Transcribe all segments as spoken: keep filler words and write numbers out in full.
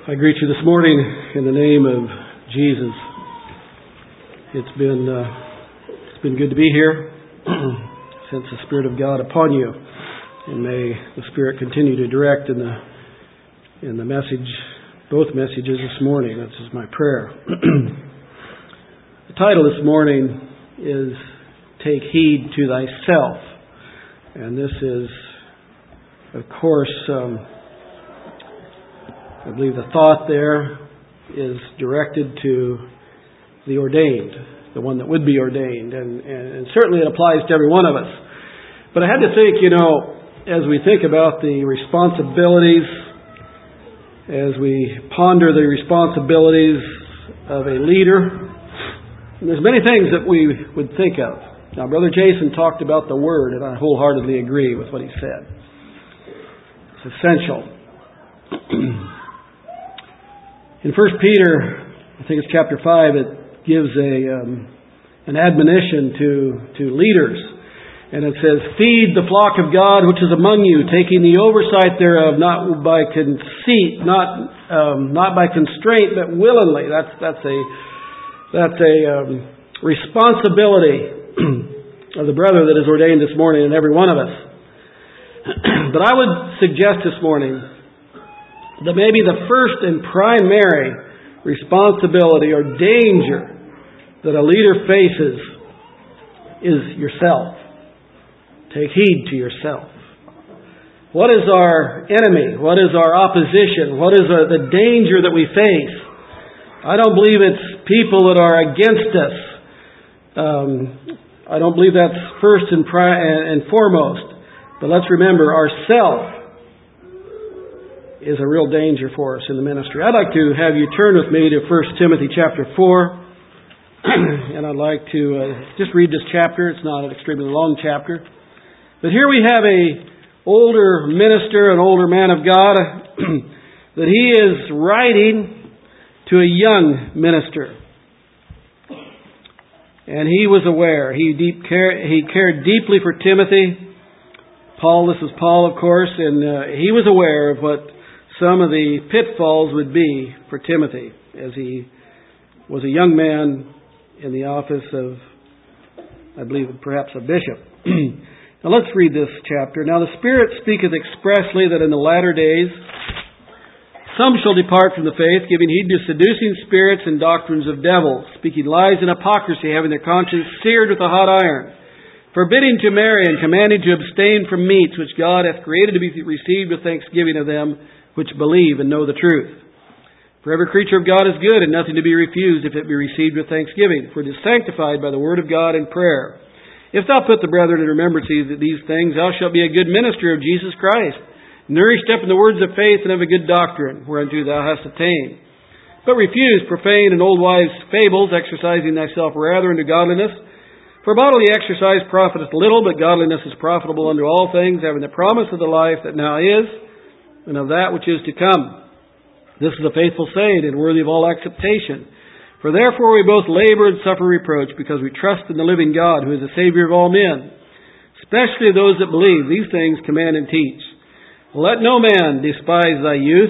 I greet you this morning in the name of Jesus. It's been uh, it's been good to be here. Sense the Spirit of God upon you, and may the Spirit continue to direct in the in the message, both messages this morning. This is my prayer. The title this morning is "Take Heed to Thyself," and this is, of course. Um, I believe the thought there is directed to the ordained, the one that would be ordained, and, and certainly it applies to every one of us. But I had to think, you know, as we think about the responsibilities, as we ponder the responsibilities of a leader, there's many things that we would think of. Now, Brother Jason talked about the Word, and I wholeheartedly agree with what he said. It's essential. In First Peter, I think it's chapter five, it gives a um, an admonition to, to leaders. And it says, "Feed the flock of God which is among you, taking the oversight thereof, not by conceit, not um, not by constraint, but willingly." That's that's a that's a um, responsibility of the brother that is ordained this morning, and every one of us. But I would suggest this morning that maybe the first and primary responsibility or danger that a leader faces is yourself. Take heed to yourself. What is our enemy? What is our opposition? What is the danger that we face? I don't believe it's people that are against us. Um, I don't believe that's first and, pri- and foremost. But let's remember, ourself is a real danger for us in the ministry. I'd like to have you turn with me to First Timothy chapter four. And I'd like to uh, just read this chapter. It's not an extremely long chapter. But here we have a older minister, an older man of God, that he is writing to a young minister. And he was aware. He deep care, he cared deeply for Timothy. Paul, this is Paul, of course, and uh, he was aware of what some of the pitfalls would be for Timothy as he was a young man in the office of, I believe, perhaps a bishop. Now let's read this chapter. "Now the Spirit speaketh expressly that in the latter days some shall depart from the faith, giving heed to seducing spirits and doctrines of devils, speaking lies and hypocrisy, having their conscience seared with a hot iron, forbidding to marry and commanding to abstain from meats which God hath created to be received with thanksgiving of them which believe and know the truth. For every creature of God is good, and nothing to be refused if it be received with thanksgiving. For it is sanctified by the word of God and prayer. If thou put the brethren in remembrance of these things, thou shalt be a good minister of Jesus Christ, nourished up in the words of faith and of a good doctrine, whereunto thou hast attained. But refuse profane and old wives' fables, exercising thyself rather unto godliness. For bodily exercise profiteth little, but godliness is profitable unto all things, having the promise of the life that now is, and of that which is to come. This is a faithful saying, and worthy of all acceptation. For therefore we both labor and suffer reproach, because we trust in the living God, who is the Savior of all men, especially those that believe. These things command and teach. Let no man despise thy youth,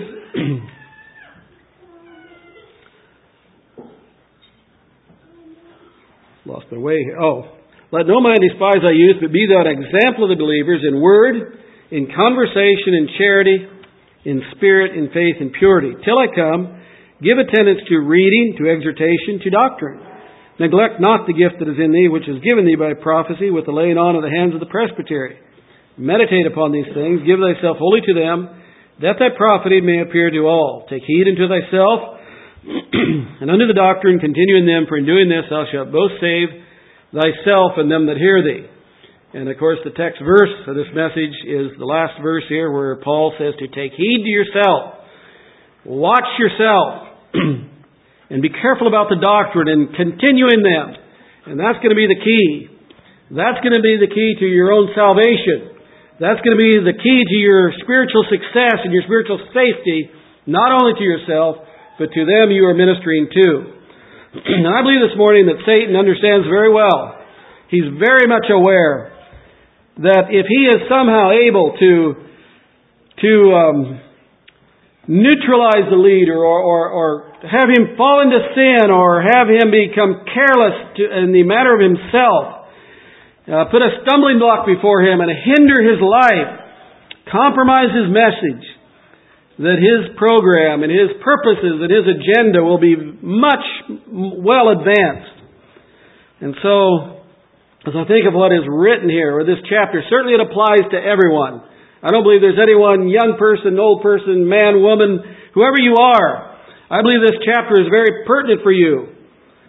lost my way here. Oh, let no man despise thy youth, but be thou an example of the believers in word, in conversation, in charity, in spirit, in faith, in purity. Till I come, give attendance to reading, to exhortation, to doctrine. Neglect not the gift that is in thee, which is given thee by prophecy, with the laying on of the hands of the presbytery. Meditate upon these things, give thyself wholly to them, that thy profiting may appear to all. Take heed unto thyself, and unto the doctrine, continue in them, for in doing this thou shalt both save thyself and them that hear thee. And of course the text verse of this message is the last verse here, where Paul says to take heed to yourself. Watch yourself. And be careful about the doctrine and continue in them. And that's going to be the key. That's going to be the key to your own salvation. That's going to be the key to your spiritual success and your spiritual safety, not only to yourself, but to them you are ministering to. And I believe this morning that Satan understands very well. He's very much aware that if he is somehow able to to um, neutralize the leader or, or, or have him fall into sin or have him become careless to, in the matter of himself, uh, put a stumbling block before him and hinder his life, compromise his message, that his program and his purposes and his agenda will be much well advanced. And so, as I think of what is written here, or this chapter, certainly it applies to everyone. I don't believe there's anyone, young person, old person, man, woman, whoever you are. I believe this chapter is very pertinent for you.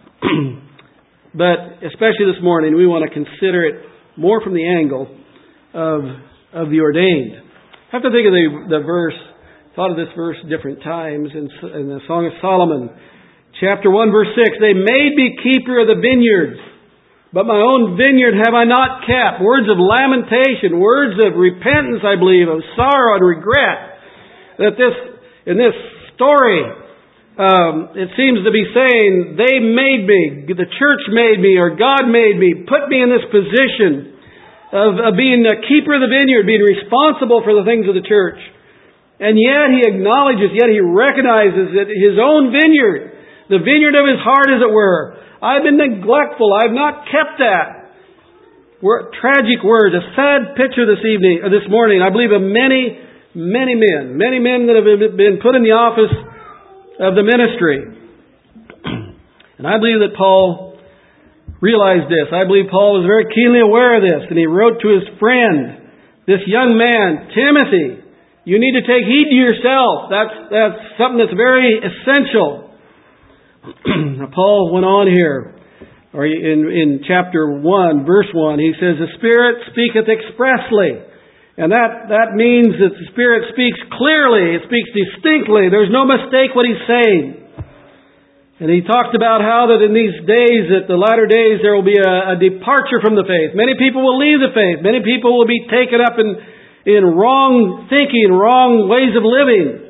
But especially this morning, we want to consider it more from the angle of, of the ordained. I have to think of the, the verse. Thought of this verse different times in, in the Song of Solomon. Chapter one, verse six. They made me keeper of the vineyards, but my own vineyard have I not kept. Words of lamentation, words of repentance, I believe, of sorrow and regret. That this, in this story, um, it seems to be saying, they made me, the church made me, or God made me, put me in this position of, of being a keeper of the vineyard, being responsible for the things of the church. And yet he acknowledges, yet he recognizes that his own vineyard, the vineyard of his heart as it were, I've been neglectful, I've not kept that. We're, tragic words, a sad picture this evening, or this morning, I believe of many, many men, many men that have been put in the office of the ministry. And I believe that Paul realized this. I believe Paul was very keenly aware of this, and he wrote to his friend, this young man, Timothy, you need to take heed to yourself. That's, that's something that's very essential. Paul went on here, or in, in chapter one, verse one, he says, the Spirit speaketh expressly. And that, that means that the Spirit speaks clearly. It speaks distinctly. There's no mistake what he's saying. And he talked about how that in these days, that the latter days, there will be a, a departure from the faith. Many people will leave the faith. Many people will be taken up in in wrong thinking, wrong ways of living.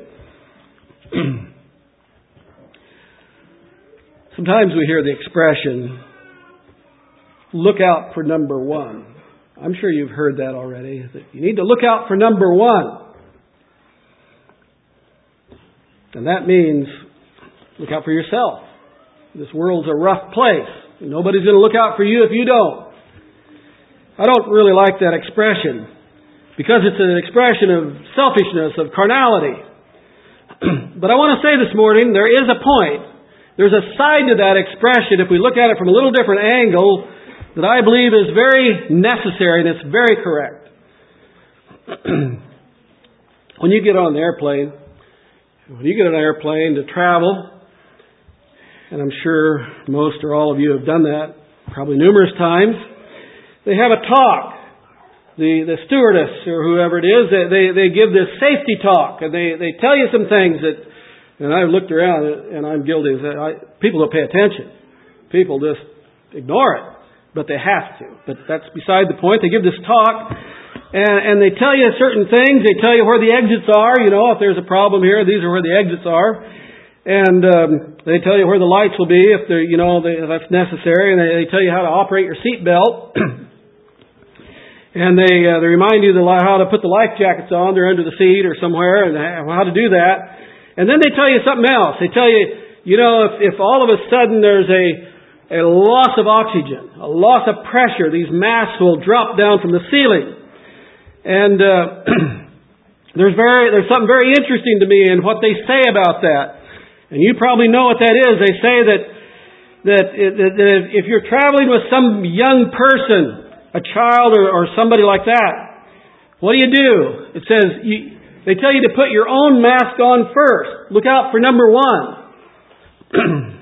Sometimes we hear the expression, look out for number one. I'm sure you've heard that already. That you need to look out for number one. And that means look out for yourself. This world's a rough place. Nobody's going to look out for you if you don't. I don't really like that expression, because it's an expression of selfishness, of carnality. But I want to say this morning, there is a point. There's a side to that expression, if we look at it from a little different angle, that I believe is very necessary and it's very correct. When you get on an airplane, when you get on an airplane to travel, and I'm sure most or all of you have done that, probably numerous times, they have a talk. The, the stewardess or whoever it is, they, they, they give this safety talk, and they, they tell you some things that, and I've looked around and I'm guilty of that. I, people don't pay attention. People just ignore it, but they have to. But that's beside the point. They give this talk, and, and they tell you certain things. They tell you where the exits are. You know, if there's a problem here, these are where the exits are. And um, they tell you where the lights will be if they're, you know, they, if that's necessary. And they, they tell you how to operate your seatbelt. And they uh, they remind you the, how to put the life jackets on. They're under the seat or somewhere, and how to do that. And then they tell you something else. They tell you, you know, if, if all of a sudden there's a, a loss of oxygen, a loss of pressure, these masks will drop down from the ceiling. And uh, there's very there's something very interesting to me in what they say about that. And you probably know what that is. They say that that, it, that if you're traveling with some young person, a child or, or somebody like that, what do you do? It says, you, they tell you to put your own mask on first. Look out for number one.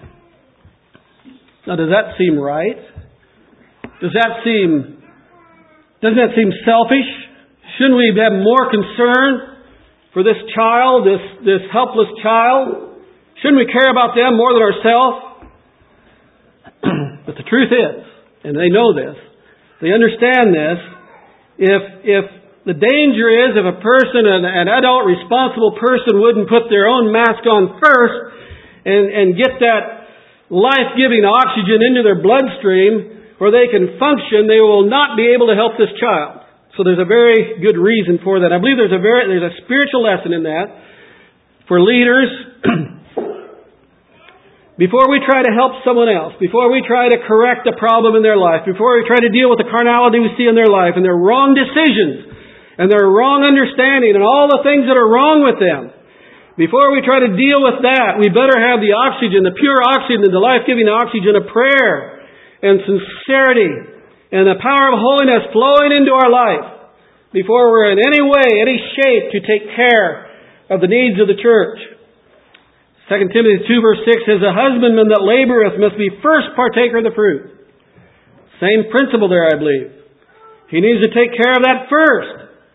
Now, does that seem right? Does that seem, doesn't that seem selfish? Shouldn't we have more concern for this child, this, this helpless child? Shouldn't we care about them more than ourselves? But the truth is, and they know this, they understand this, if if the danger is if a person, an, an adult responsible person wouldn't put their own mask on first and, and get that life-giving oxygen into their bloodstream where they can function, they will not be able to help this child. So there's a very good reason for that. I believe there's a very there's a spiritual lesson in that. for leaders, before we try to help someone else, before we try to correct a problem in their life, before we try to deal with the carnality we see in their life and their wrong decisions and their wrong understanding and all the things that are wrong with them, before we try to deal with that, we better have the oxygen, the pure oxygen, the life-giving oxygen of prayer and sincerity and the power of holiness flowing into our life before we're in any way, any shape to take care of the needs of the church. Second Timothy two verse six says, "A husbandman that laboreth must be first partaker of the fruit." Same principle there, I believe. He needs to take care of that first.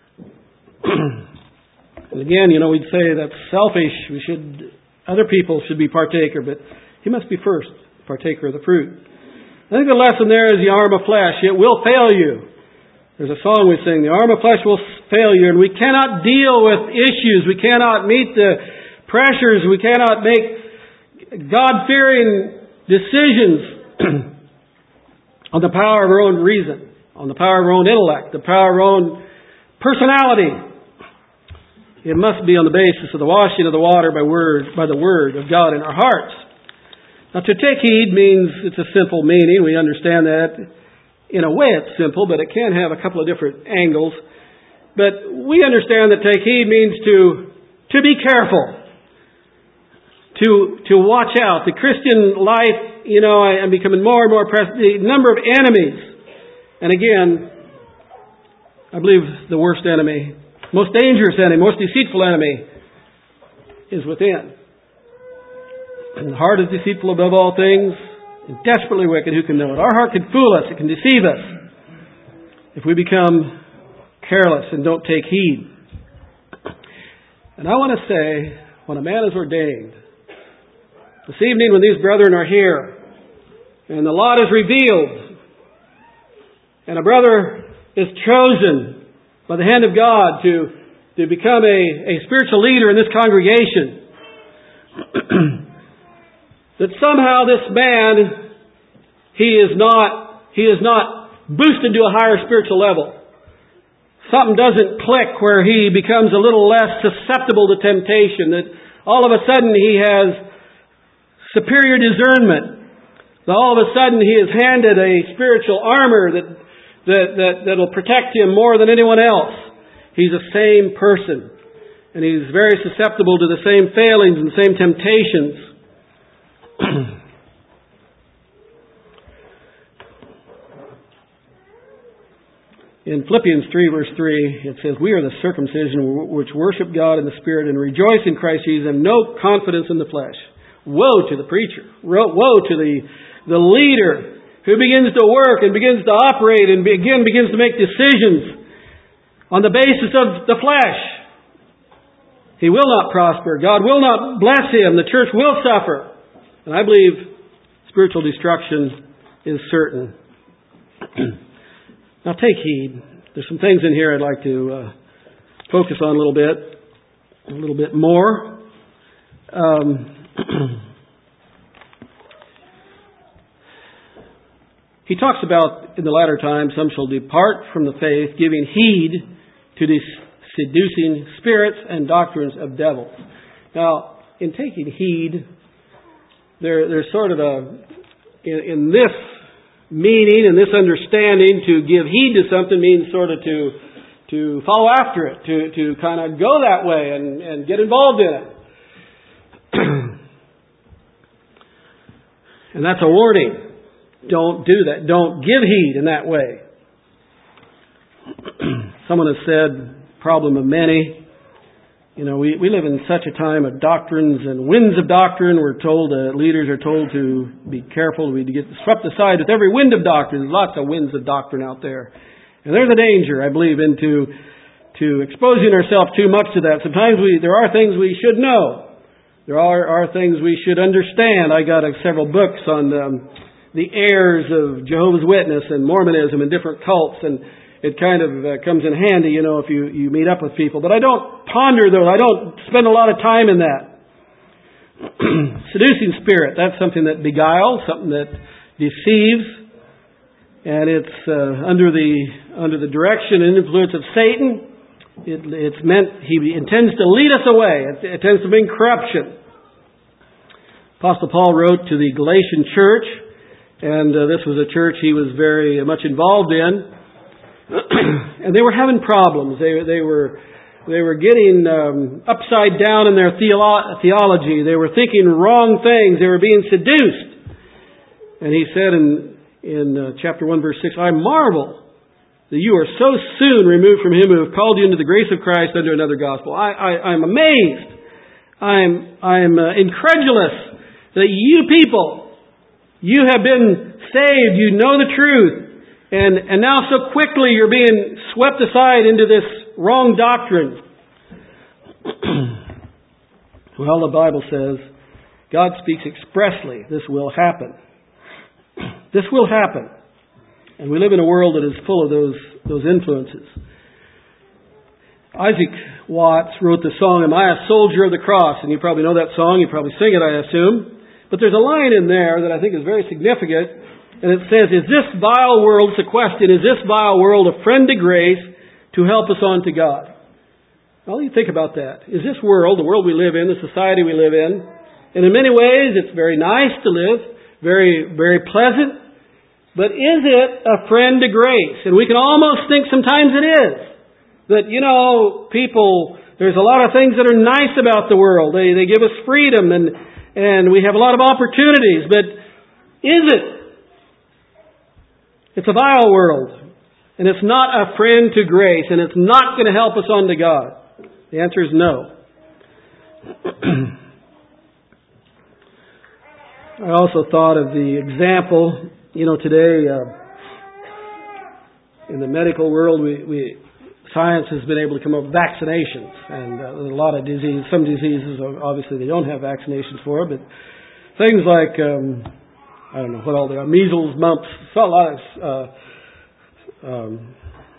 And again, you know, we'd say that's selfish. We should, other people should be partaker, but he must be first partaker of the fruit. I think the lesson there is the arm of flesh. It will fail you. There's a song we sing, the arm of flesh will fail you, and we cannot deal with issues. We cannot meet the pressures. We cannot make God-fearing decisions on the power of our own reason, on the power of our own intellect, the power of our own personality. It must be on the basis of the washing of the water by word, by the Word of God in our hearts. Now, to take heed means it's a simple meaning. We understand that. In a way it's simple, but it can have a couple of different angles. But we understand that take heed means to, to be careful. To, to watch out. The Christian life, you know, I, I'm becoming more and more pressed. The number of enemies. And again, I believe the worst enemy, most dangerous enemy, most deceitful enemy is within. And the heart is deceitful above all things and desperately wicked. Who can know it? Our heart can fool us. It can deceive us if we become careless and don't take heed. And I want to say, when a man is ordained, this evening when these brethren are here and the lot is revealed and a brother is chosen by the hand of God to, to become a, a spiritual leader in this congregation, that somehow this man, he is not, he is not boosted to a higher spiritual level. Something doesn't click where he becomes a little less susceptible to temptation, that all of a sudden he has superior discernment. So all of a sudden he is handed a spiritual armor that, that, that, that will protect him more than anyone else. He's the same person. And he's very susceptible to the same failings and the same temptations. In Philippians three verse three, it says, "We are the circumcision which worship God in the Spirit and rejoice in Christ Jesus and have no confidence in the flesh." Woe to the preacher. Woe to the, the leader who begins to work and begins to operate and again begins to make decisions on the basis of the flesh. He will not prosper. God will not bless him. The church will suffer. And I believe spiritual destruction is certain. Now take heed. There's some things in here I'd like to uh, focus on a little bit. A little bit more. Um... He talks about, in the latter times, some shall depart from the faith, giving heed to these seducing spirits and doctrines of devils. Now, in taking heed, there, there's sort of a, in, in this meaning, in this understanding, to give heed to something means sort of to, to follow after it, to, to kind of go that way and, and get involved in it. And that's a warning. Don't do that. Don't give heed in that way. Someone has said, problem of many. You know, we, we live in such a time of doctrines and winds of doctrine. We're told, uh, leaders are told to be careful. We get swept aside with every wind of doctrine. There's lots of winds of doctrine out there. And there's a danger, I believe, into to exposing ourselves too much to that. Sometimes we there are things we should know. There are, are things we should understand. I got uh, several books on um, the errors of Jehovah's Witness and Mormonism and different cults, and it kind of uh, comes in handy, you know, if you, you meet up with people. But I don't ponder those. I don't spend a lot of time in that. Seducing spirit, that's something that beguiles, something that deceives, and it's uh, under the under the direction and influence of Satan. It, it's meant, He intends to lead us away. It, it tends to bring corruption. Apostle Paul wrote to the Galatian church, and uh, this was a church he was very much involved in. And they were having problems. They, they were they were getting um, upside down in their theolo- theology. They were thinking wrong things. They were being seduced. And he said in, in uh, chapter one, verse six, I marvel that you are so soon removed from Him who have called you into the grace of Christ under another gospel. I, I, I'm amazed. I'm, I'm uh, incredulous that you people, you have been saved. You know the truth. And, and now so quickly you're being swept aside into this wrong doctrine. Well, the Bible says God speaks expressly. This will happen. This will happen. And we live in a world that is full of those, those influences. Isaac Watts wrote the song, Am I a Soldier of the Cross? And you probably know that song. You probably sing it, I assume. But there's a line in there that I think is very significant. And it says, Is this vile world, it's a question, is this vile world a friend to grace to help us on to God? Well, you think about that. Is this world, the world we live in, the society we live in, and in many ways it's very nice to live, very, very pleasant, but is it a friend to grace? And we can almost think sometimes it is. That, you know, people, there's a lot of things that are nice about the world. They, they give us freedom and, and we have a lot of opportunities. But is it? It's a vile world. And it's not a friend to grace. And it's not going to help us on to God. The answer is no. I also thought of the example. You know, today, uh, in the medical world, we, we science has been able to come up with vaccinations. And uh, a lot of diseases, some diseases, obviously they don't have vaccinations for, but things like, um, I don't know what all they are, measles, mumps, so a lot of, uh, um,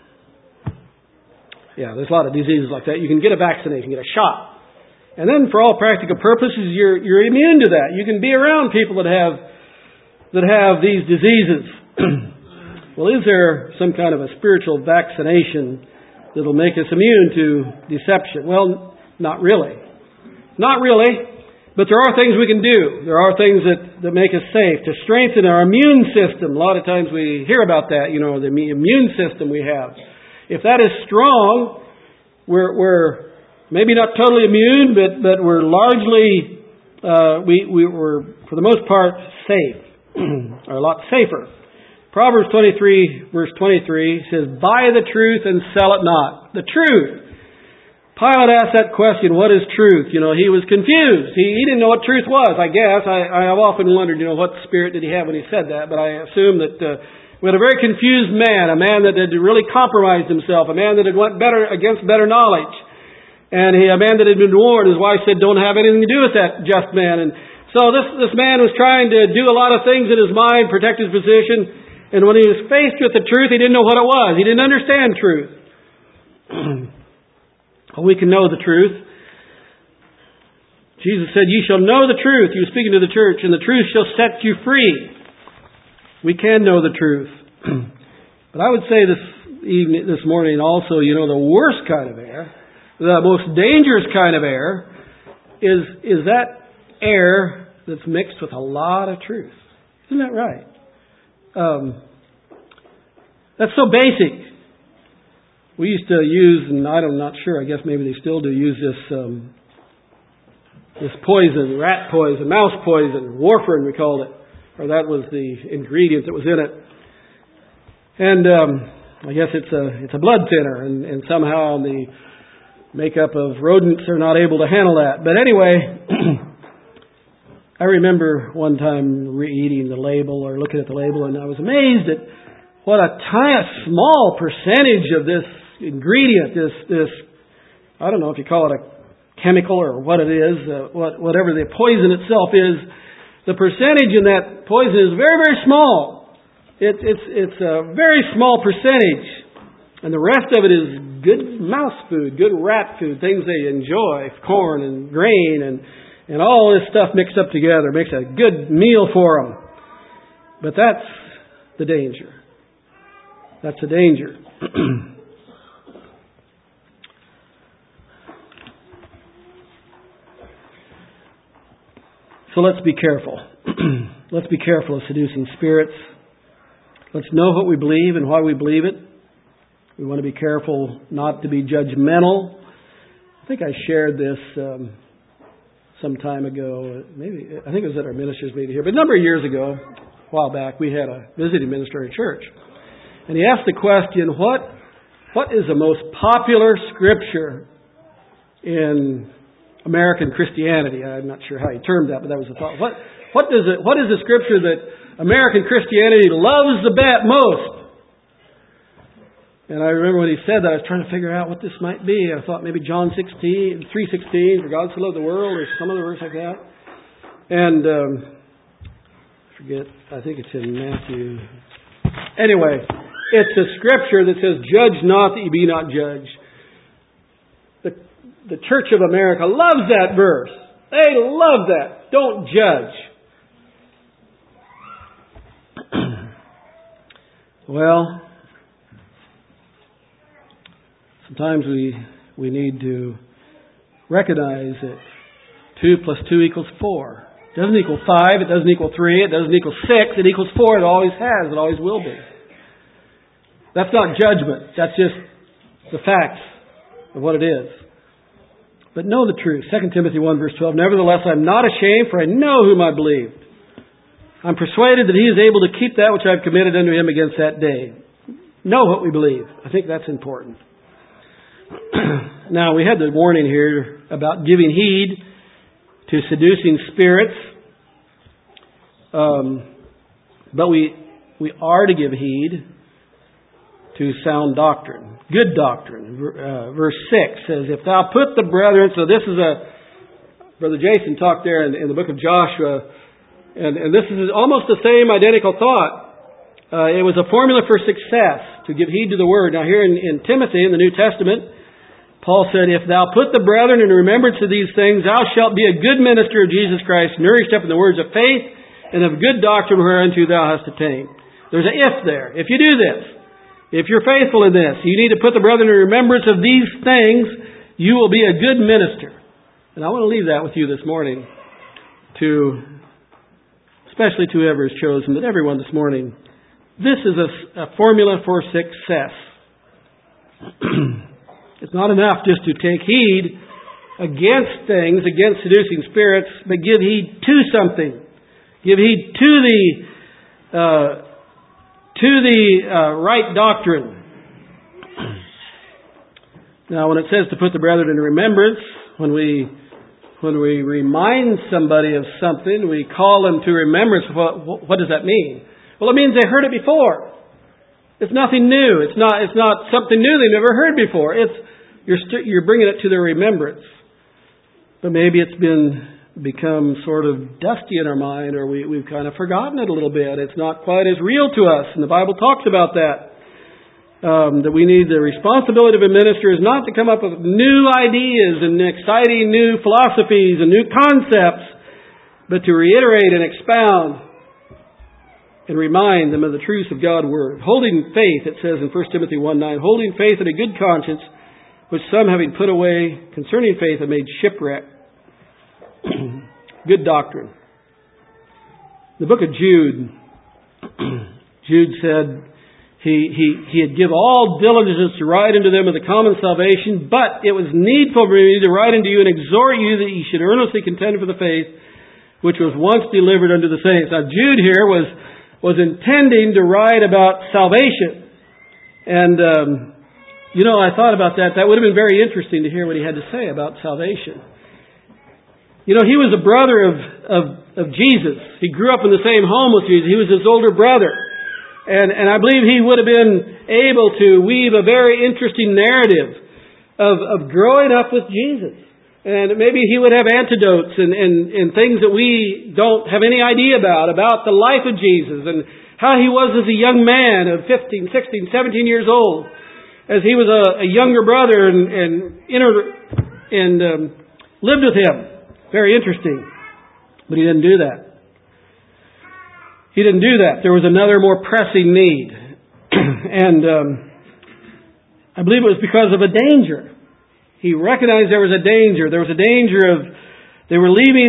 yeah, there's a lot of diseases like that. You can get a vaccination, get a shot. And then for all practical purposes, you're, you're immune to that. You can be around people that have that have these diseases. Well, is there some kind of a spiritual vaccination that will make us immune to deception? Well, not really. Not really. But there are things we can do. There are things that, that make us safe, to strengthen our immune system. A lot of times we hear about that, you know, the immune system we have. If that is strong, we're, we're maybe not totally immune, but, but we're largely, uh, we, we, we're, for the most part, safe. Or a lot safer. Proverbs twenty-three, verse twenty-three says, Buy the truth and sell it not. The truth. Pilate asked that question, what is truth? You know, he was confused. He, he didn't know what truth was, I guess. I, I have often wondered, you know, what spirit did he have when he said that? But I assume that uh, we had a very confused man, a man that had really compromised himself, a man that had went better against better knowledge. And he, a man that had been warned. His wife said, don't have anything to do with that just man. And so this, this man was trying to do a lot of things in his mind, protect his position. And when he was faced with the truth, he didn't know what it was. He didn't understand truth. Well, we can know the truth. Jesus said, Ye shall know the truth. He was speaking to the church, and the truth shall set you free. We can know the truth. But I would say this evening, this morning also, you know, the worst kind of error, the most dangerous kind of error, is, is that air that's mixed with a lot of truth. Isn't that right? Um, that's so basic. We used to use, and I'm not sure, I guess maybe they still do, use this um, this poison, rat poison, mouse poison, warfarin we called it. Or that was the ingredient that was in it. And um, I guess it's a it's a blood thinner, and, and somehow the makeup of rodents are not able to handle that. But anyway, I remember one time reading the label or looking at the label, and I was amazed at what a tiny, small percentage of this ingredient, this, this, I don't know if you call it a chemical or what it is, uh, what, whatever the poison itself is, the percentage in that poison is very, very small. It, it's, it's a very small percentage. And the rest of it is good mouse food, good rat food, things they enjoy, corn and grain and And all this stuff mixed up together makes a good meal for them. But that's the danger. That's the danger. So let's be careful. Let's be careful of seducing spirits. Let's know what we believe and why we believe it. We want to be careful not to be judgmental. I think I shared this um, some time ago. Maybe I think it was at our ministers' meeting here. But a number of years ago, a while back, we had a visiting minister at church. And he asked the question, what, what is the most popular scripture in American Christianity? I'm not sure how he termed that, but that was the thought. What, what, does it, what is the scripture that American Christianity loves the bet most? And I remember when he said that, I was trying to figure out what this might be. I thought maybe John sixteen, three sixteen, for God so loved the world, or some other verse like that. And um, I forget, I think it's in Matthew. Anyway, it's a scripture that says, "Judge not that you be not judged." The, the Church of America loves that verse. They love that. Don't judge. Well, sometimes we we need to recognize that two plus two equals four. It doesn't equal five. It doesn't equal three. It doesn't equal six. It equals four. It always has. It always will be. That's not judgment. That's just the facts of what it is. But know the truth. Second Timothy one verse twelve. Nevertheless, I am not ashamed, for I know whom I believed. I'm persuaded that He is able to keep that which I have committed unto Him against that day. Know what we believe. I think that's important. Now, we had the warning here about giving heed to seducing spirits. Um, but we we are to give heed to sound doctrine, good doctrine. Uh, verse six says, "If thou put the brethren," so this is a, Brother Jason talked there in, in the book of Joshua, and, and this is almost the same identical thought. Uh, it was a formula for success, to give heed to the word. Now here in, in Timothy, in the New Testament, Paul said, "If thou put the brethren in remembrance of these things, thou shalt be a good minister of Jesus Christ, nourished up in the words of faith and of good doctrine whereunto thou hast attained." There's an if there. If you do this, if you're faithful in this, you need to put the brethren in remembrance of these things, you will be a good minister. And I want to leave that with you this morning, to especially to whoever is chosen, but everyone this morning. This is a, a formula for success. It's not enough just to take heed against things, against seducing spirits, but give heed to something. Give heed to the uh, to the uh, right doctrine. Now, when it says to put the brethren in remembrance, when we when we remind somebody of something, we call them to remembrance. What, what does that mean? Well, it means they heard it before. It's nothing new. It's not. It's not something new they've never heard before. It's you're st- you're bringing it to their remembrance. But maybe it's been become sort of dusty in our mind, or we, we've kind of forgotten it a little bit. It's not quite as real to us, and the Bible talks about that. Um, that we need the responsibility of a minister is not to come up with new ideas and exciting new philosophies and new concepts, but to reiterate and expound and remind them of the truths of God's Word. Holding faith, it says in First Timothy one nine, holding faith and a good conscience, which some having put away concerning faith have made shipwreck. Good doctrine. The book of Jude, Jude said he, he, he had give all diligence to write unto them of the common salvation, but it was needful for me to write unto you and exhort you that ye should earnestly contend for the faith which was once delivered unto the saints. Now Jude here was was intending to write about salvation. And, um, you know, I thought about that. That would have been very interesting to hear what he had to say about salvation. You know, he was a brother of, of, of Jesus. He grew up in the same home with Jesus. He was his older brother. And, and I believe he would have been able to weave a very interesting narrative of, of growing up with Jesus. And maybe he would have antidotes and, and, and things that we don't have any idea about, about the life of Jesus and how he was as a young man of fifteen, sixteen, seventeen years old, as he was a, a younger brother and, and, inter, and um, lived with him. Very interesting. But he didn't do that. He didn't do that. There was another more pressing need. and um, I believe it was because of a danger. He recognized there was a danger. There was a danger of, they were leaving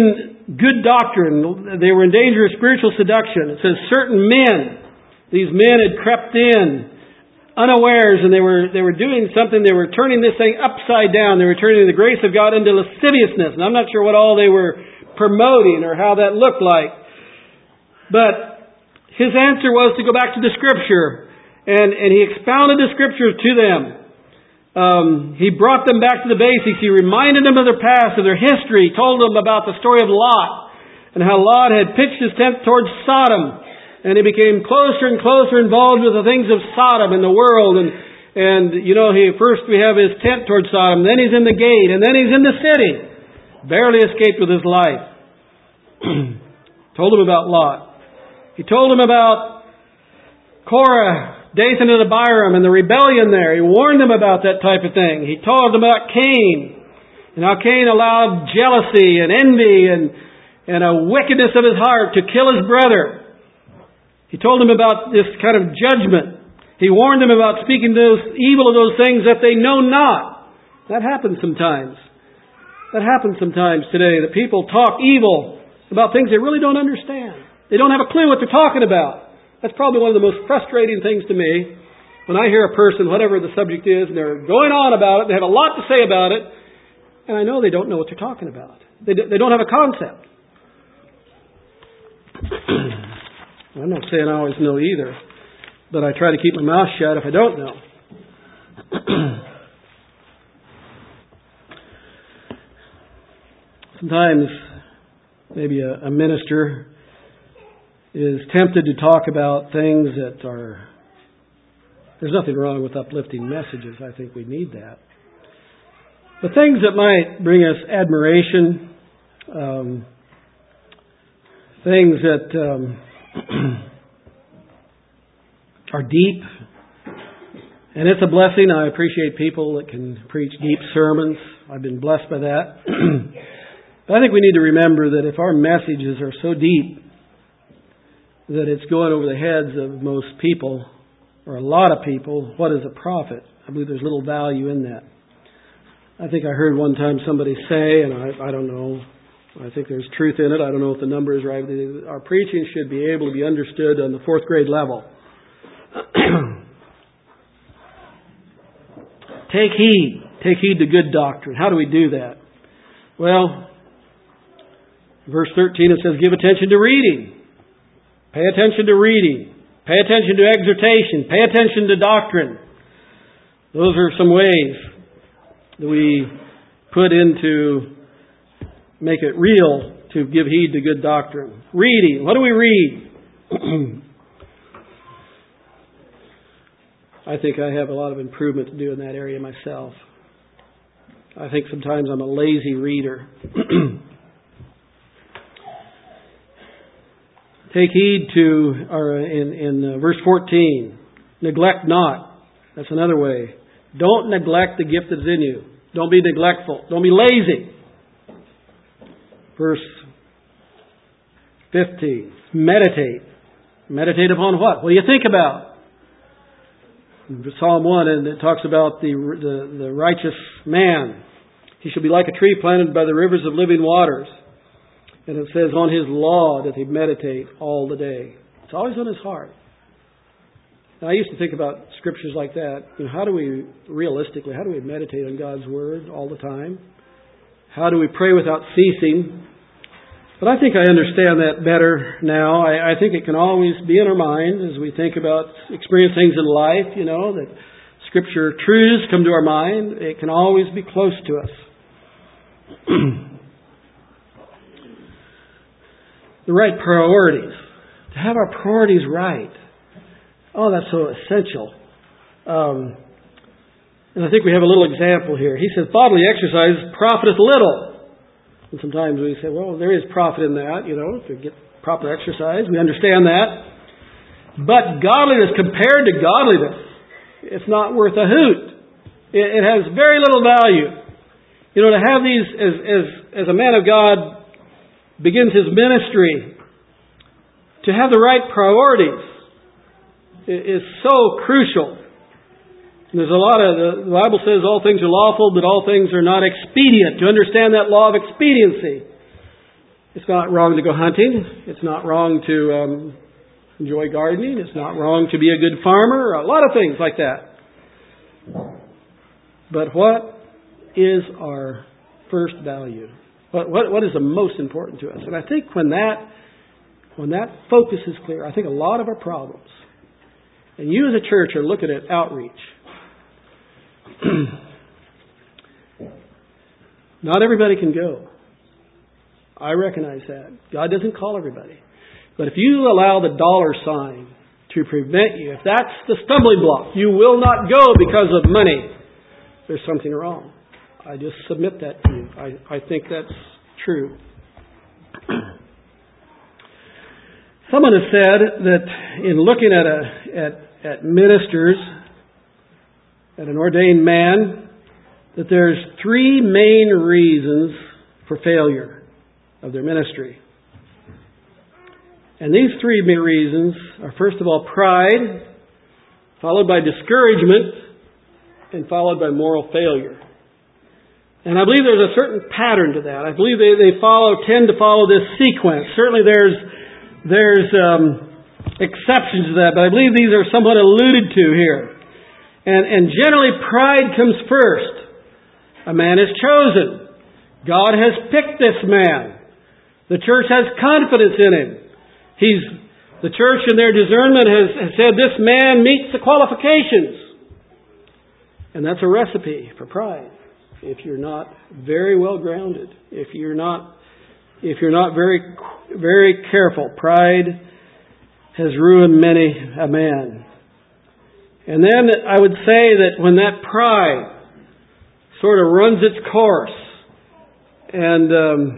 good doctrine. They were in danger of spiritual seduction. It says certain men, these men had crept in unawares, and they were they were doing something. They were turning this thing upside down. They were turning the grace of God into lasciviousness. And I'm not sure what all they were promoting or how that looked like. But his answer was to go back to the Scripture. And, and he expounded the Scriptures to them. Um, he brought them back to the basics. He reminded them of their past, of their history. He told them about the story of Lot and how Lot had pitched his tent towards Sodom. And he became closer and closer involved with the things of Sodom and the world. And, and you know, he first we have his tent towards Sodom. Then he's in the gate. And then he's in the city. Barely escaped with his life. Told him about Lot. He told him about Korah, Dathan and Abiram, and the rebellion there. He warned them about that type of thing. He told them about Cain, and how Cain allowed jealousy and envy and, and a wickedness of his heart to kill his brother. He told them about this kind of judgment. He warned them about speaking those evil of those things that they know not. That happens sometimes. That happens sometimes today, that people talk evil about things they really don't understand. They don't have a clue what they're talking about. That's probably one of the most frustrating things to me, when I hear a person, whatever the subject is, and they're going on about it, they have a lot to say about it, and I know they don't know what they're talking about. They, they don't have a concept. I'm not saying I always know either, but I try to keep my mouth shut if I don't know. Sometimes maybe a, a minister is tempted to talk about things that are... There's nothing wrong with uplifting messages. I think we need that. But things that might bring us admiration, um, things that um, are deep. And it's a blessing. I appreciate people that can preach deep sermons. I've been blessed by that. But I think we need to remember that if our messages are so deep that it's going over the heads of most people, or a lot of people, what is a prophet? I believe there's little value in that. I think I heard one time somebody say, and I, I don't know, I think there's truth in it, I don't know if the number is right, but our preaching should be able to be understood on the fourth grade level. Take heed. Take heed to good doctrine. How do we do that? Well, verse thirteen it says, give attention to reading. Pay attention to reading. Pay attention to exhortation. Pay attention to doctrine. Those are some ways that we put into, make it real to give heed to good doctrine. Reading. What do we read? I think I have a lot of improvement to do in that area myself. I think sometimes I'm a lazy reader. Take heed to, or in, in uh, verse fourteen, neglect not. That's another way. Don't neglect the gift that's in you. Don't be neglectful. Don't be lazy. Verse fifteen, meditate. Meditate upon what? What do you think about? Psalm one, and it talks about the, the, the righteous man. He shall be like a tree planted by the rivers of living waters. And it says, on his law doth he meditate all the day. It's always on his heart. And I used to think about scriptures like that. You know, how do we, realistically, how do we meditate on God's Word all the time? How do we pray without ceasing? But I think I understand that better now. I, I think it can always be in our mind as we think about experience things in life, you know, that Scripture truths come to our mind. It can always be close to us. The right priorities. To have our priorities right. Oh, that's so essential. Um, and I think we have a little example here. He says, bodily exercise profiteth little. And sometimes we say, well, there is profit in that, you know, if you get proper exercise. We understand that. But godliness compared to godliness, it's not worth a hoot. It, it has very little value. You know, to have these, as, as, as a man of God begins his ministry, to have the right priorities is so crucial. And there's a lot of, the Bible says all things are lawful, but all things are not expedient. To understand that law of expediency. It's not wrong to go hunting. It's not wrong to um, enjoy gardening. It's not wrong to be a good farmer. A lot of things like that. But what is our first value? What, what, what is the most important to us? And I think when that, when that focus is clear, I think a lot of our problems, and you as a church are looking at outreach. Not everybody can go. I recognize that. God doesn't call everybody. But if you allow the dollar sign to prevent you, if that's the stumbling block, you will not go because of money, there's something wrong. I just submit that to you. I, I think that's true. Someone has said that in looking at a at, at ministers, at an ordained man, that there's three main reasons for failure of their ministry. And these three main reasons are, first of all, pride, followed by discouragement, and followed by moral failure. And I believe there's a certain pattern to that. I believe they, they follow, tend to follow this sequence. Certainly there's, there's um, exceptions to that, but I believe these are somewhat alluded to here. And, and generally pride comes first. A man is chosen. God has picked this man. The church has confidence in him. He's, the church in their discernment has, has said this man meets the qualifications. And that's a recipe for pride. If you're not very well grounded, if you're not, if you're not very, very careful, pride has ruined many a man. And then I would say that when that pride sort of runs its course and um,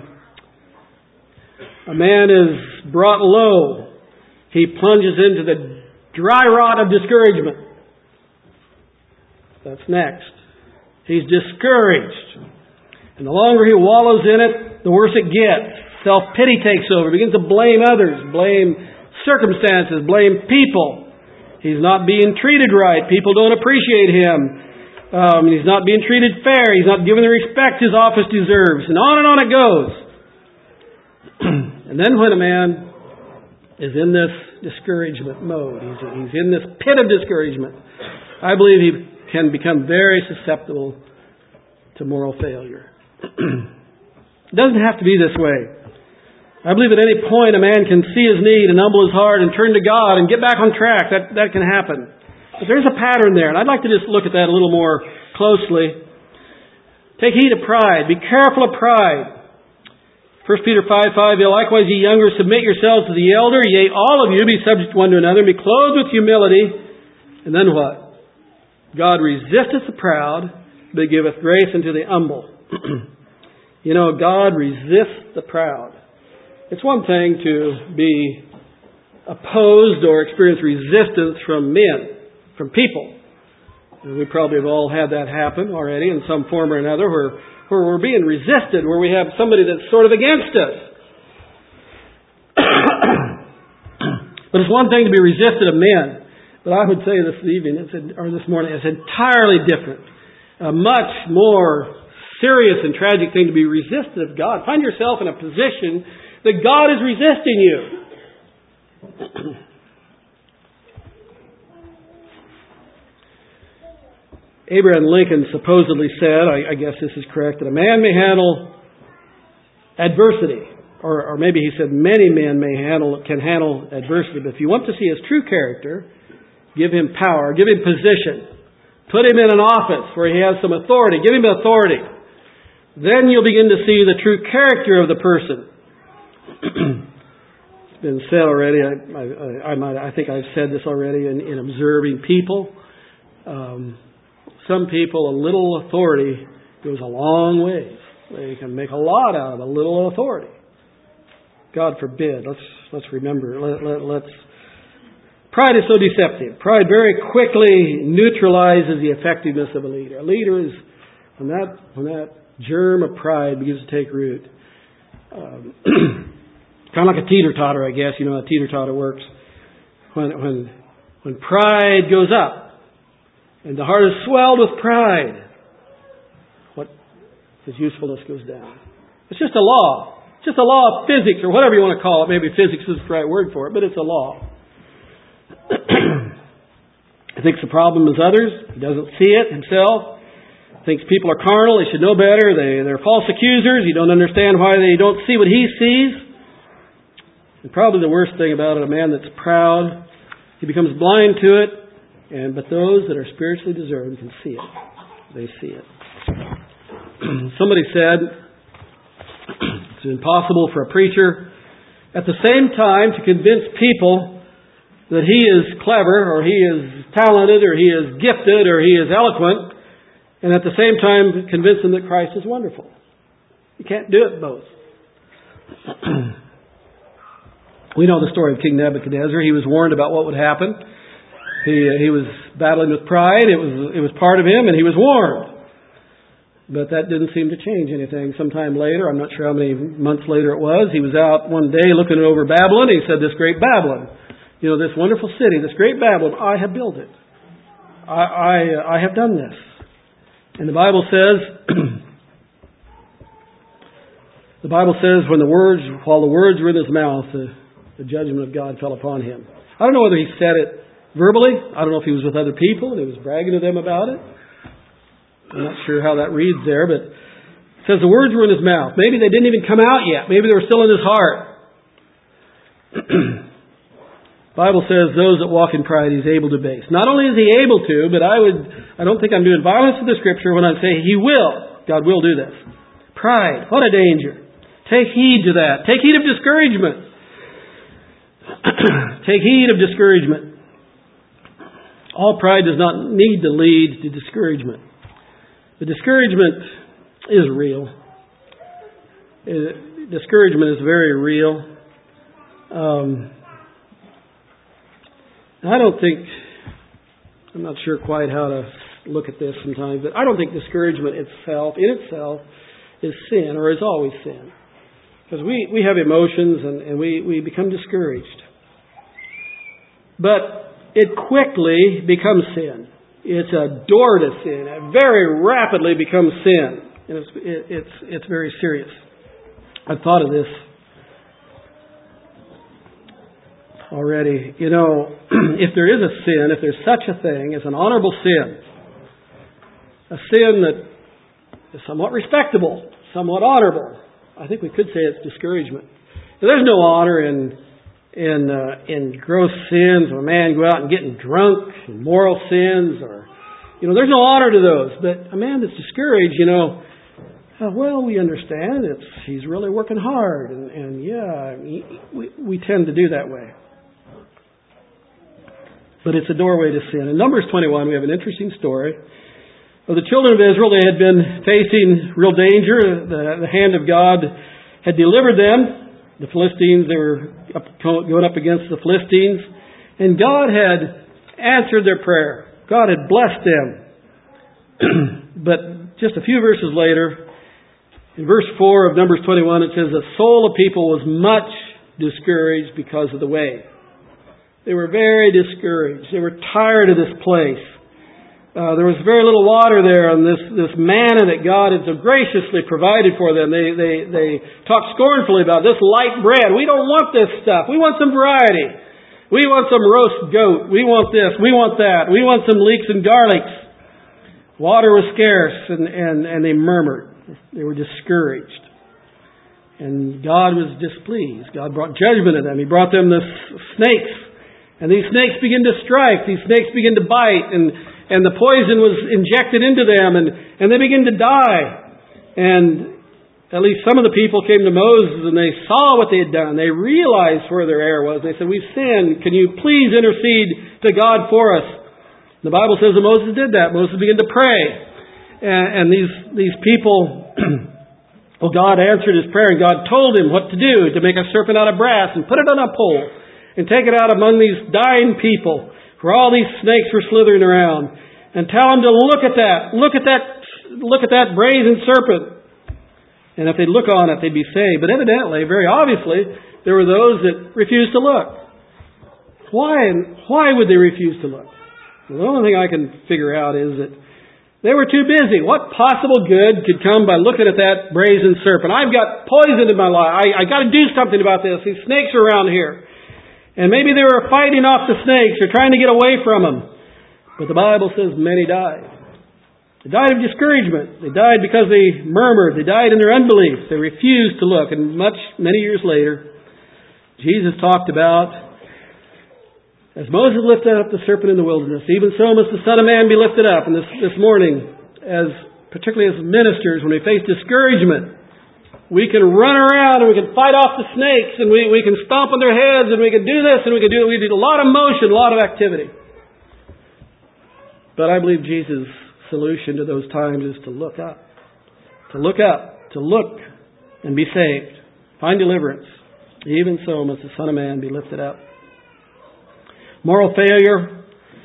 a man is brought low, he plunges into the dry rot of discouragement. That's next. He's discouraged. And the longer he wallows in it, the worse it gets. Self-pity takes over. He begins to blame others, blame circumstances, blame people. He's not being treated right. People don't appreciate him. Um, he's not being treated fair. He's not given the respect his office deserves. And on and on it goes. And then when a man is in this discouragement mode, he's, he's in this pit of discouragement, I believe he can become very susceptible to moral failure. It doesn't have to be this way. I believe at any point a man can see his need and humble his heart and turn to God and get back on track. That, that can happen. But there's a pattern there, and I'd like to just look at that a little more closely. Take heed of pride. Be careful of pride. First Peter five five, likewise ye younger, submit yourselves to the elder, yea, all of you be subject one to another, and be clothed with humility. And then what? God resisteth the proud, but giveth grace unto the humble. You know, God resists the proud. It's one thing to be opposed or experience resistance from men, from people. And we probably have all had that happen already in some form or another, where, where we're being resisted, where we have somebody that's sort of against us. But it's one thing to be resisted of men. But I would say this evening, or this morning, it's entirely different. A much more serious and tragic thing to be resisted of God. Find yourself in a position that God is resisting you. Abraham Lincoln supposedly said, I, I guess this is correct, that a man may handle adversity. Or, or maybe he said many men may handle can handle adversity. But if you want to see his true character, give him power, give him position. Put him in an office where he has some authority. Give him authority. Then you'll begin to see the true character of the person. It's been said already. I, I, I, might, I think I've said this already in, in observing people. Um, some people, a little authority goes a long way. They can make a lot out of a little authority. God forbid. Let's let's remember. Let, let, let's. Pride is so deceptive. Pride very quickly neutralizes the effectiveness of a leader. A leader is when that when that germ of pride begins to take root. Um, kind of like a teeter-totter, I guess. You know how a teeter-totter works. When when when pride goes up, and the heart is swelled with pride, what his usefulness goes down. It's just a law. just a law of physics, or whatever you want to call it. Maybe physics is the right word for it, but it's a law. He thinks the problem is others. He doesn't see it himself. He thinks people are carnal. They should know better. They, they're false accusers. You don't understand why they don't see what he sees. And probably the worst thing about it, a man that's proud, he becomes blind to it. And but those that are spiritually discerned can see it. They see it. Somebody said it's impossible for a preacher at the same time to convince people that he is clever, or he is talented, or he is gifted, or he is eloquent, and at the same time convince them that Christ is wonderful. You can't do it both. We know the story of King Nebuchadnezzar. He was warned about what would happen. He he was battling with pride. It was it was part of him, and he was warned. But that didn't seem to change anything. Sometime later, I'm not sure how many months later it was, he was out one day looking over Babylon. He said, "This great Babylon, you know, this wonderful city, this great Babylon, I have built it. I I, I have done this." And the Bible says, the Bible says, when the words, while the words were in his mouth, the, the judgment of God fell upon him. I don't know whether he said it verbally. I don't know if he was with other people and he was bragging to them about it. I'm not sure how that reads there, but it says the words were in his mouth. Maybe they didn't even come out yet. Maybe they were still in his heart. The Bible says those that walk in pride he's able to base. Not only is he able to, but I would I don't think I'm doing violence to the Scripture when I say he will. God will do this. Pride, what a danger. Take heed to that. Take heed of discouragement. Take heed of discouragement. All pride does not need to lead to discouragement. The discouragement is real. Discouragement is very real. Um, I don't think, I'm not sure quite how to look at this sometimes, but I don't think discouragement itself, in itself, is sin, or is always sin. Because we, we have emotions and, and we, we become discouraged. But it quickly becomes sin. It's a door to sin. It very rapidly becomes sin. And it's, it, it's, it's very serious. I've thought of this already. You know, if there is a sin, if there's such a thing as an honorable sin, a sin that is somewhat respectable, somewhat honorable, I think we could say it's discouragement. Now, there's no honor in in uh, in gross sins, or a man go out and getting drunk, and moral sins, or you know, there's no honor to those. But a man that's discouraged, you know, uh, well, we understand it's he's really working hard, and, and yeah, he, we we tend to do that way. But it's a doorway to sin. In Numbers twenty-one, we have an interesting story of the children of Israel. They had been facing real danger. The, the hand of God had delivered them. The Philistines, they were up, going up against the Philistines. And God had answered their prayer. God had blessed them. But just a few verses later, in verse four of Numbers twenty-one, it says, the soul of people was much discouraged because of the way. They were very discouraged. They were tired of this place. Uh, there was very little water there, and this, this manna that God had so graciously provided for them, they, they, they talked scornfully about this light bread. We don't want this stuff. We want some variety. We want some roast goat. We want this. We want that. We want some leeks and garlics. Water was scarce, and, and, and they murmured. They were discouraged. And God was displeased. God brought judgment on them. He brought them the snakes. And these snakes began to strike. These snakes began to bite, and And the poison was injected into them, and, and they began to die. And at least some of the people came to Moses, and they saw what they had done. They realized where their error was. They said, we've sinned. Can you please intercede to God for us? The Bible says that Moses did that. Moses began to pray. And, and these, these people, well, God answered his prayer, and God told him what to do, to make a serpent out of brass and put it on a pole and take it out among these dying people, where all these snakes were slithering around, and tell them to look at that, look at that, look at that brazen serpent. And if they'd look on it, they'd be saved. But evidently, very obviously, there were those that refused to look. Why? Why would they refuse to look? Well, the only thing I can figure out is that They were too busy. What possible good could come by looking at that brazen serpent? I've got poison in my life. I, I got to do something about this. These snakes are around here. And maybe they were fighting off the snakes or trying to get away from them. But the Bible says many died. They died of discouragement. They died because they murmured. They died in their unbelief. They refused to look. And much, many years later, Jesus talked about, as Moses lifted up the serpent in the wilderness, even so must the Son of Man be lifted up. And this, this morning, as particularly as ministers, when we face discouragement, we can run around and we can fight off the snakes and we, we can stomp on their heads and we can do this and we can do that. We do a lot of motion, a lot of activity. But I believe Jesus' solution to those times is to look up. To look up. To look and be saved. Find deliverance. Even so must the Son of Man be lifted up. Moral failure.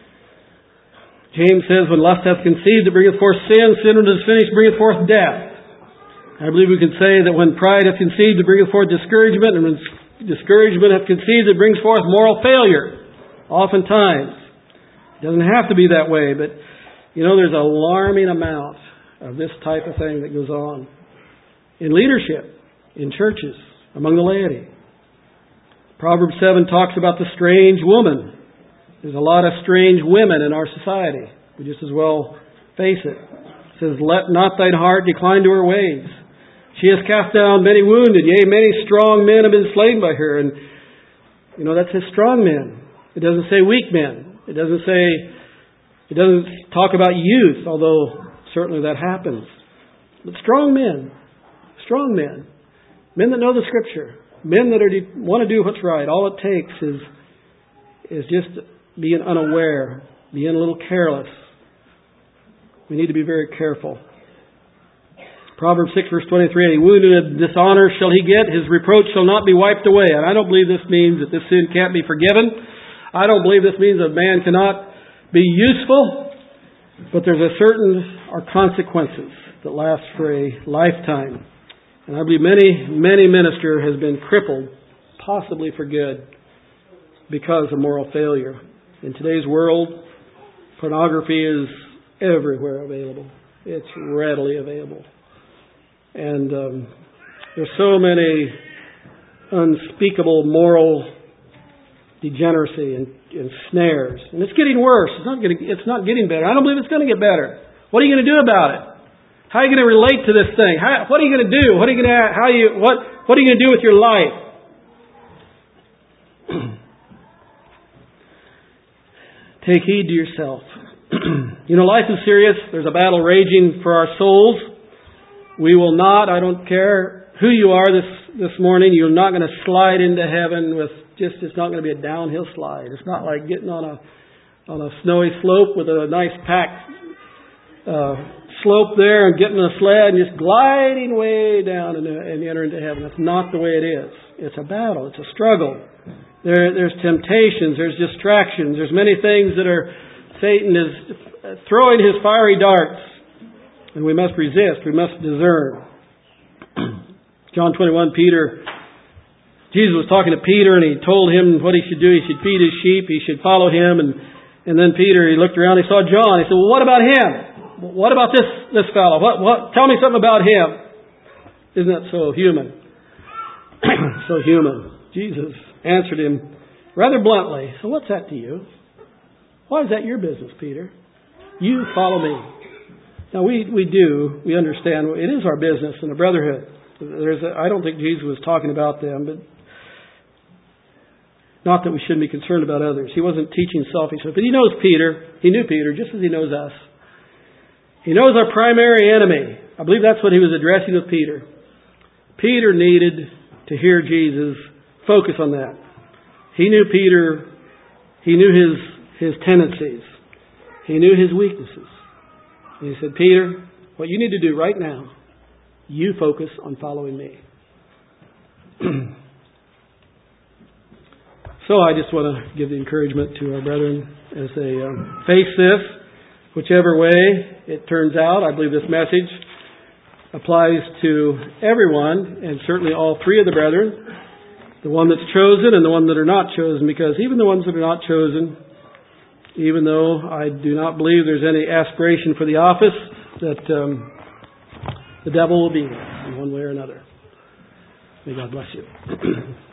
James says, when lust hath conceived, it bringeth forth sin. Sin, when it is finished, bringeth forth death. I believe we can say that when pride hath conceived, it bringeth forth discouragement. And when discouragement hath conceived, it brings forth moral failure. Oftentimes. It doesn't have to be that way, but you know, there's an alarming amount of this type of thing that goes on in leadership, in churches, among the laity. Proverbs seven talks about the strange woman. There's a lot of strange women in our society. We just as well face it. It says, let not thine heart decline to her ways. She has cast down many wounded, yea, many strong men have been slain by her. And, you know, that says strong men. It doesn't say weak men. It doesn't say, it doesn't talk about youth, although certainly that happens. But strong men. Strong men. Men that know the Scripture. Men that are, want to do what's right. All it takes is, is just being unaware, being a little careless. We need to be very careful. Proverbs six verse twenty-three, a wound and dishonor shall he get, his reproach shall not be wiped away. And I don't believe this means that this sin can't be forgiven. I don't believe this means that man cannot be useful. But there's a certain are consequences that last for a lifetime. And I believe many, many minister has been crippled, possibly for good, because of moral failure. In today's world, pornography is everywhere available. It's readily available. And um, there's so many unspeakable moral degeneracy and, and snares. And it's getting worse. It's not getting, it's not getting better. I don't believe it's going to get better. What are you going to do about it? How are you going to relate to this thing? How, what are you going to do? What are you going to, how you, what, what are you going to do with your life? Take heed to yourself. You know, life is serious. There's a battle raging for our souls. We will not, I don't care who you are this, this morning, you're not going to slide into heaven with just, it's not going to be a downhill slide. It's not like getting on a, on a snowy slope with a nice packed uh, slope there and getting on a sled and just gliding way down and, and enter into heaven. That's not the way it is. It's a battle. It's a struggle. There, there's temptations. There's distractions. There's many things that are, Satan is throwing his fiery darts. And we must resist. We must discern. John twenty-one, Peter, Jesus was talking to Peter and he told him what he should do. He should feed his sheep. He should follow him. And, and then Peter, he looked around. He saw John. He said, well, what about him? What about this, this fellow? What, what, tell me something about him. Isn't that so human? So human. Jesus answered him rather bluntly. So what's that to you? Why is that your business, Peter? You follow me. Now we, we do, we understand it is our business in the brotherhood. There's a, I don't think Jesus was talking about them, but not that we shouldn't be concerned about others. He wasn't teaching selfishness, but he knows Peter. He knew Peter just as he knows us. He knows our primary enemy. I believe that's what he was addressing with Peter. Peter needed to hear Jesus focus on that. He knew Peter. He knew his his tendencies. He knew his weaknesses. And he said, Peter, what you need to do right now, you focus on following me. So I just want to give the encouragement to our brethren as they um, face this. Whichever way it turns out, I believe this message applies to everyone, and certainly all three of the brethren, the one that's chosen and the one that are not chosen, because even the ones that are not chosen, even though I do not believe there's any aspiration for the office, that um, the devil will be there in one way or another. May God bless you.